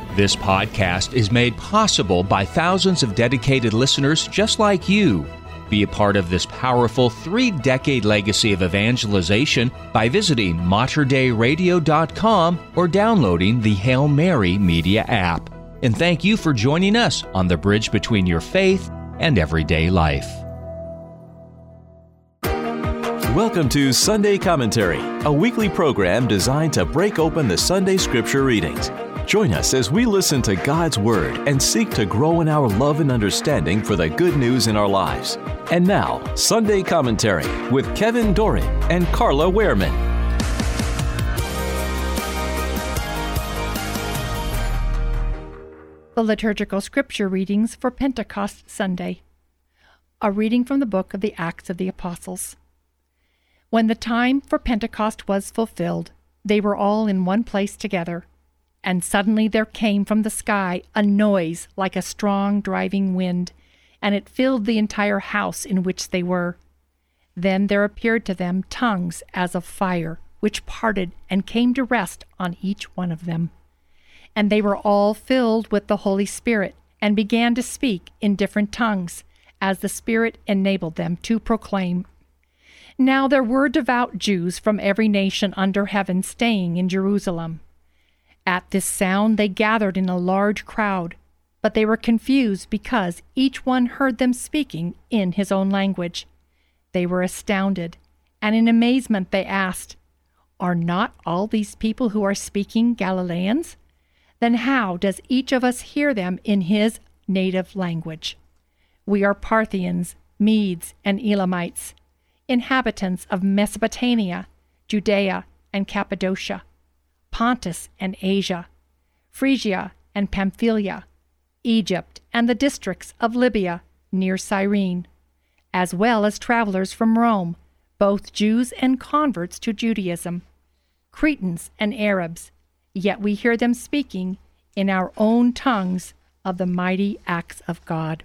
This podcast is made possible by thousands of dedicated listeners just like you. Be a part of this powerful 3-decade legacy of evangelization by visiting materdeiradio.com or downloading the Hail Mary Media app. And thank you for joining us on the bridge between your faith and everyday life. Welcome to Sunday Commentary, a weekly program designed to break open the Sunday Scripture readings. Join us as we listen to God's Word and seek to grow in our love and understanding for the good news in our lives. And now, Sunday Commentary with Kevin Doran and Carla Wehrman. The liturgical scripture readings for Pentecost Sunday. A reading from the book of the Acts of the Apostles. When the time for Pentecost was fulfilled, they were all in one place together. And suddenly there came from the sky a noise like a strong driving wind, and it filled the entire house in which they were. Then there appeared to them tongues as of fire, which parted and came to rest on each one of them. And they were all filled with the Holy Spirit, and began to speak in different tongues, as the Spirit enabled them to proclaim. Now there were devout Jews from every nation under heaven staying in Jerusalem. At this sound they gathered in a large crowd, but they were confused because each one heard them speaking in his own language. They were astounded, and in amazement they asked, "Are not all these people who are speaking Galileans? Then how does each of us hear them in his native language? We are Parthians, Medes, and Elamites, inhabitants of Mesopotamia, Judea, and Cappadocia, Pontus and Asia, Phrygia and Pamphylia, Egypt and the districts of Libya near Cyrene, as well as travelers from Rome, both Jews and converts to Judaism, Cretans and Arabs, yet we hear them speaking in our own tongues of the mighty acts of God."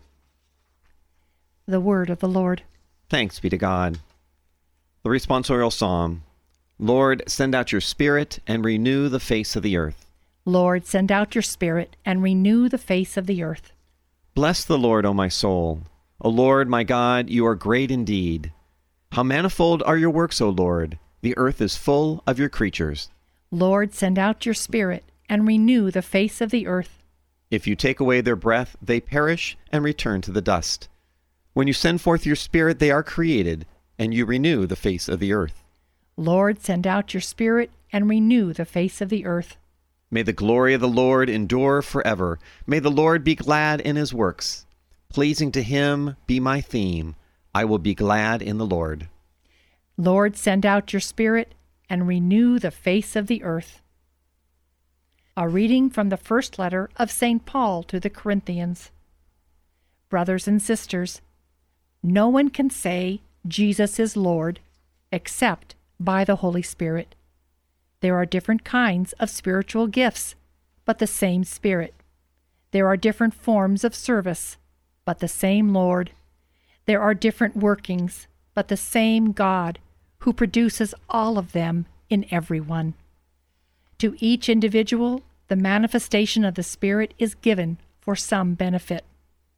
The word of the Lord. Thanks be to God. The responsorial psalm. Lord, send out your Spirit and renew the face of the earth. Lord, send out your Spirit and renew the face of the earth. Bless the Lord, O my soul. O Lord, my God, you are great indeed. How manifold are your works, O Lord! The earth is full of your creatures. Lord, send out your Spirit and renew the face of the earth. If you take away their breath, they perish and return to the dust. When you send forth your Spirit, they are created, and you renew the face of the earth. Lord, send out your Spirit and renew the face of the earth. May the glory of the Lord endure forever. May the Lord be glad in his works. Pleasing to him be my theme. I will be glad in the Lord. Lord, send out your Spirit and renew the face of the earth. A reading from the first letter of St. Paul to the Corinthians. Brothers and sisters, no one can say Jesus is Lord except by the Holy Spirit. There are different kinds of spiritual gifts, but the same Spirit. There are different forms of service, but the same Lord. There are different workings, but the same God, who produces all of them in everyone. To each individual, the manifestation of the Spirit is given for some benefit.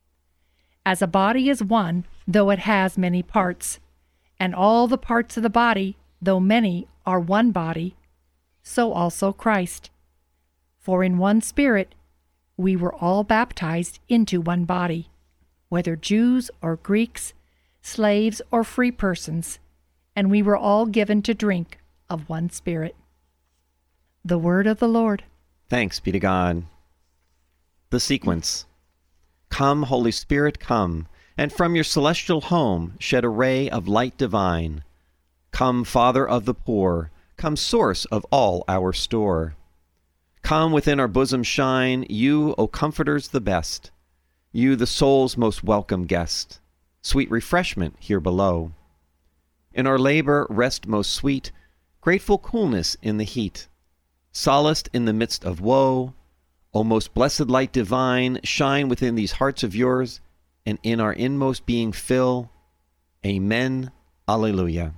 As a body is one, though it has many parts, and all the parts of the body, though many, are one body, so also Christ. For in one Spirit we were all baptized into one body, whether Jews or Greeks, slaves or free persons, and we were all given to drink of one Spirit. The word of the Lord. Thanks be to God. The sequence. Come, Holy Spirit, come, and from your celestial home shed a ray of light divine. Come, Father of the poor, come, source of all our store. Come, within our bosom shine, you, O Comforters, the best. You, the soul's most welcome guest, sweet refreshment here below. In our labor, rest most sweet, grateful coolness in the heat. Solaced in the midst of woe, O most blessed light divine, shine within these hearts of yours, and in our inmost being fill. Amen. Alleluia.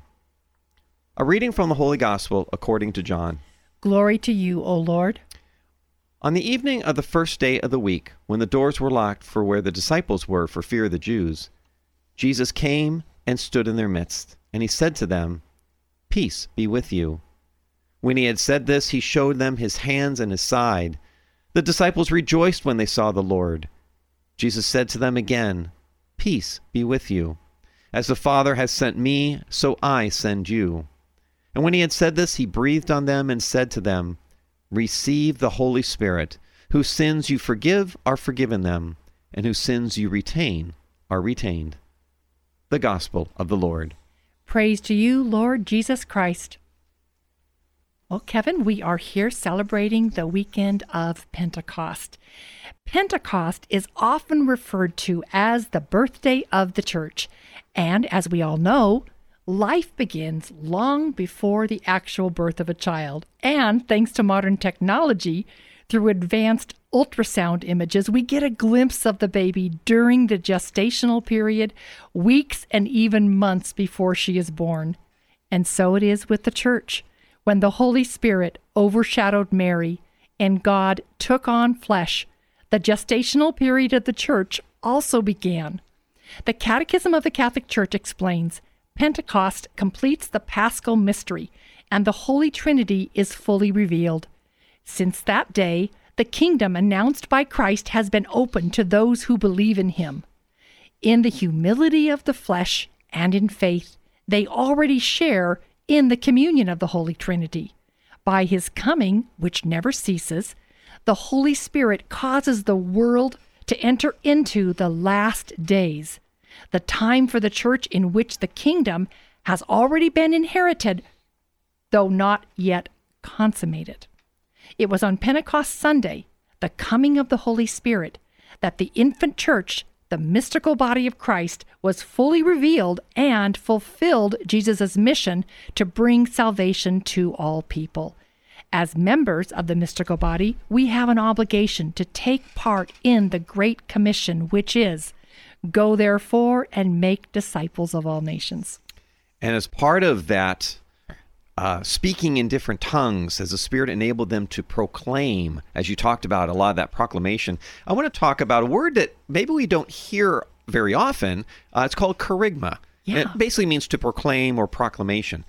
A reading from the Holy Gospel according to John. Glory to you, O Lord. On the evening of the first day of the week, when the doors were locked for where the disciples were for fear of the Jews, Jesus came and stood in their midst, and he said to them, "Peace be with you." When he had said this, he showed them his hands and his side. The disciples rejoiced when they saw the Lord. Jesus said to them again, "Peace be with you. As the Father has sent me, so I send you." And when he had said this, he breathed on them and said to them, "Receive the Holy Spirit. Whose sins you forgive are forgiven them, and whose sins you retain are retained." The Gospel of the Lord. Praise to you, Lord Jesus Christ. Well, Kevin, we are here celebrating the weekend of Pentecost. Pentecost is often referred to as the birthday of the church. And as we all know, life begins long before the actual birth of a child. And thanks to modern technology, through advanced ultrasound images, we get a glimpse of the baby during the gestational period, weeks and even months before she is born. And so it is with the church. When the Holy Spirit overshadowed Mary and God took on flesh, the gestational period of the church also began. The Catechism of the Catholic Church explains, Pentecost completes the Paschal mystery, and the Holy Trinity is fully revealed. Since that day, the kingdom announced by Christ has been opened to those who believe in him. In the humility of the flesh and in faith, they already share in the communion of the Holy Trinity. By his coming, which never ceases, the Holy Spirit causes the world to enter into the last days, the time for the church in which the kingdom has already been inherited, though not yet consummated. It was on Pentecost Sunday, the coming of the Holy Spirit, that the infant church, the mystical body of Christ, was fully revealed and fulfilled Jesus' mission to bring salvation to all people. As members of the mystical body, we have an obligation to take part in the Great Commission, which is, "Go therefore and make disciples of all nations." And as part of that, speaking in different tongues as the Spirit enabled them to proclaim, as you talked about, a lot of that proclamation, I want to talk about a word that maybe we don't hear very often. It's called kerygma. Yeah. It basically means to proclaim or proclamation.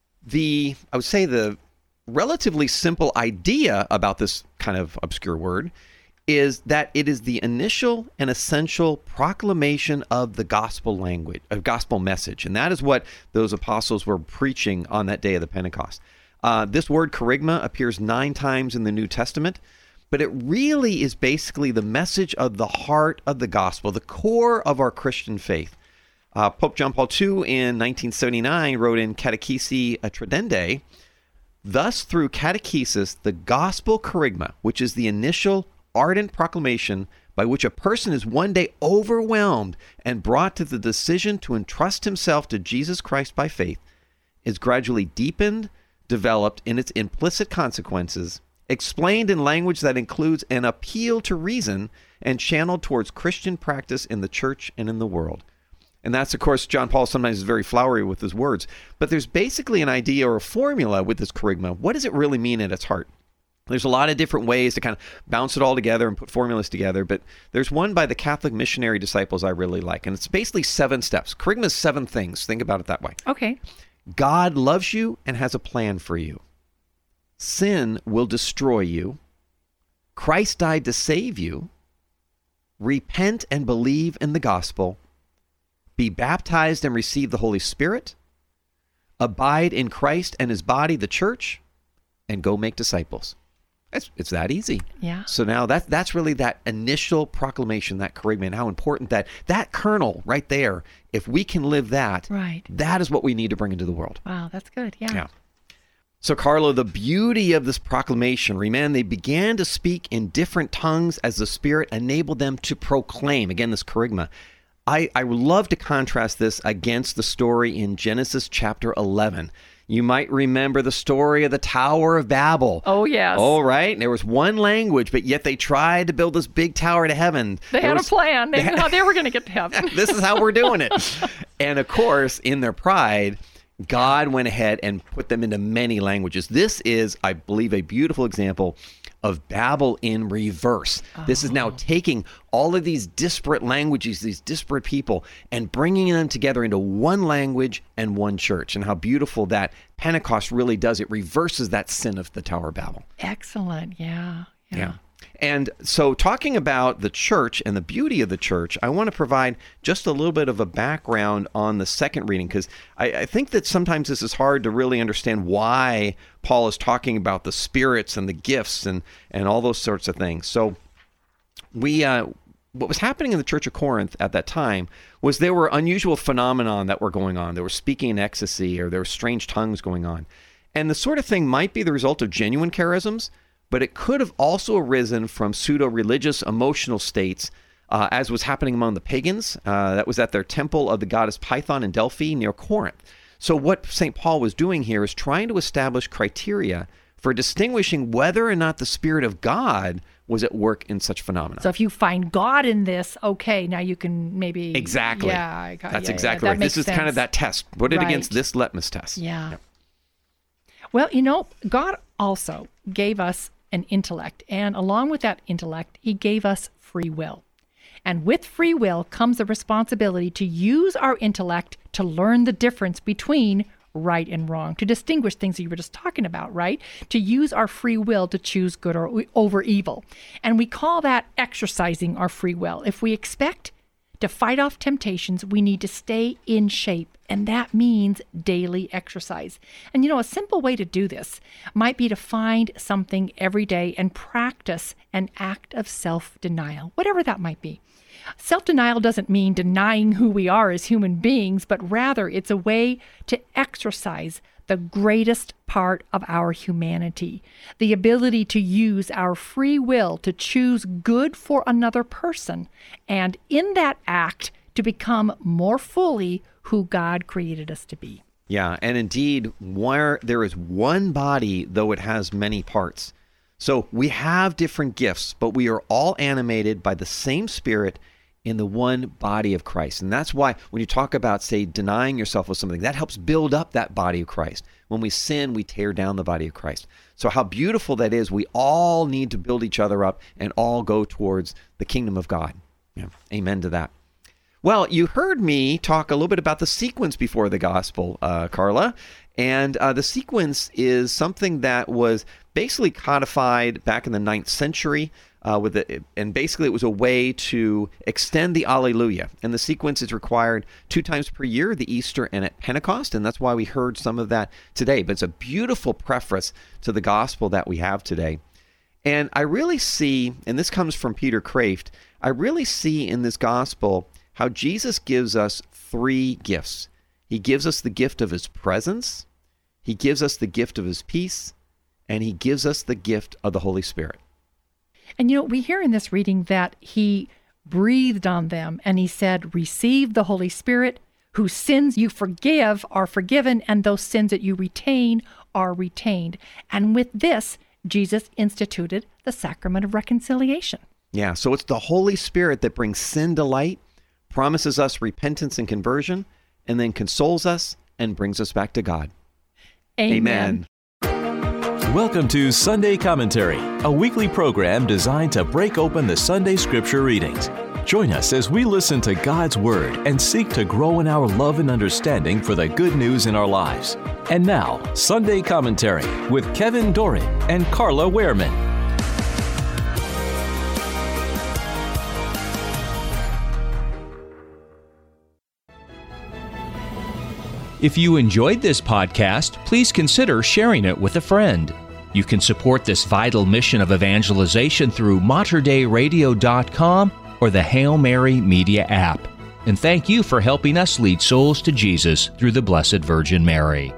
I would say the relatively simple idea about this kind of obscure word is that it is the initial and essential proclamation of the gospel language, a gospel message. And that is what those apostles were preaching on that day of the Pentecost. This word kerygma appears 9 times in the New Testament, but it really is basically the message of the heart of the gospel, the core of our Christian faith. Pope John Paul II in 1979 wrote in Catechesi Tradendae, "Thus through catechesis, the gospel kerygma, which is the initial ardent proclamation by which a person is one day overwhelmed and brought to the decision to entrust himself to Jesus Christ by faith, is gradually deepened, developed in its implicit consequences, explained in language that includes an appeal to reason, and channeled towards Christian practice in the church and in the world." And that's, of course, John Paul sometimes is very flowery with his words, but there's basically an idea or a formula with this kerygma. What does it really mean at its heart? There's a lot of different ways to kind of bounce it all together and put formulas together, but there's one by the Catholic missionary disciples I really like, and it's basically 7 steps. Kerygma is 7 things. Think about it that way. Okay. God loves you and has a plan for you. Sin will destroy you. Christ died to save you. Repent and believe in the gospel. Be baptized and receive the Holy Spirit. Abide in Christ and his body, the church, and go make disciples. It's that easy. Yeah. So now that's really that initial proclamation, that kerygma, and how important that kernel right there, if we can live that, Right. that is what we need to bring into the world. Wow, that's good. Yeah. So, Carlo, the beauty of this proclamation, they began to speak in different tongues as the Spirit enabled them to proclaim. Again, this kerygma. I would love to contrast this against the story in Genesis chapter 11. You might remember the story of the Tower of Babel. Oh, yes. Oh, right. There was one language, but yet they tried to build this big tower to heaven. They had a plan. They knew how they were going to get to heaven. This is how we're doing it. And of course, in their pride, God went ahead and put them into many languages. This is, I believe, a beautiful example of Babel in reverse. This is now taking all of these disparate languages, these disparate people, and bringing them together into one language and one church. And how beautiful that Pentecost really does. It reverses that sin of the Tower of Babel. Excellent. Yeah. And so talking about the church and the beauty of the church, I want to provide just a little bit of a background on the second reading, because I think that sometimes this is hard to really understand why Paul is talking about the spirits and the gifts and all those sorts of things. So what was happening in the Church of Corinth at that time was there were unusual phenomenon that were going on. There was speaking in ecstasy, or there were strange tongues going on. And the sort of thing might be the result of genuine charisms, but it could have also arisen from pseudo-religious emotional states, as was happening among the pagans. That was at their temple of the goddess Python in Delphi near Corinth. So what St. Paul was doing here is trying to establish criteria for distinguishing whether or not the Spirit of God was at work in such phenomena. So if you find God in this, okay, now you can maybe... Exactly. Yeah, that's exactly right. This is kind of that test. Put it against this litmus test. Yeah. Well, God also gave us an intellect, and along with that intellect, he gave us free will. And with free will comes the responsibility to use our intellect to learn the difference between right and wrong, to distinguish things that you were just talking about, right? To use our free will to choose good over evil. And we call that exercising our free will. If we expect to fight off temptations, we need to stay in shape, and that means daily exercise. And a simple way to do this might be to find something every day and practice an act of self-denial, whatever that might be. Self-denial doesn't mean denying who we are as human beings, but rather it's a way to exercise the greatest part of our humanity, the ability to use our free will to choose good for another person, and in that act to become more fully who God created us to be. Yeah, and indeed, where there is one body, though it has many parts. So we have different gifts, but we are all animated by the same Spirit in the one body of Christ. And that's why when you talk about, say, denying yourself of something, that helps build up that body of Christ. When we sin, we tear down the body of Christ. So how beautiful that is. We all need to build each other up and all go towards the kingdom of God. Yeah. Amen to that. Well, you heard me talk a little bit about the sequence before the gospel, Carla. And the sequence is something that was basically codified back in the 9th century. And basically it was a way to extend the Alleluia. And the sequence is required 2 times per year, the Easter and at Pentecost, and that's why we heard some of that today. But it's a beautiful preface to the gospel that we have today. And I really see, and this comes from Peter Kraft, I really see in this gospel how Jesus gives us 3 gifts. He gives us the gift of his presence, he gives us the gift of his peace, and he gives us the gift of the Holy Spirit. And we hear in this reading that he breathed on them and he said, receive the Holy Spirit, whose sins you forgive are forgiven, and those sins that you retain are retained. And with this, Jesus instituted the sacrament of reconciliation. Yeah, so it's the Holy Spirit that brings sin to light, promises us repentance and conversion, and then consoles us and brings us back to God. Amen. Welcome to Sunday Commentary, a weekly program designed to break open the Sunday Scripture readings. Join us as we listen to God's Word and seek to grow in our love and understanding for the good news in our lives. And now, Sunday Commentary with Kevin Doran and Carla Wehrman. If you enjoyed this podcast, please consider sharing it with a friend. You can support this vital mission of evangelization through materdeiradio.com or the Hail Mary Media app. And thank you for helping us lead souls to Jesus through the Blessed Virgin Mary.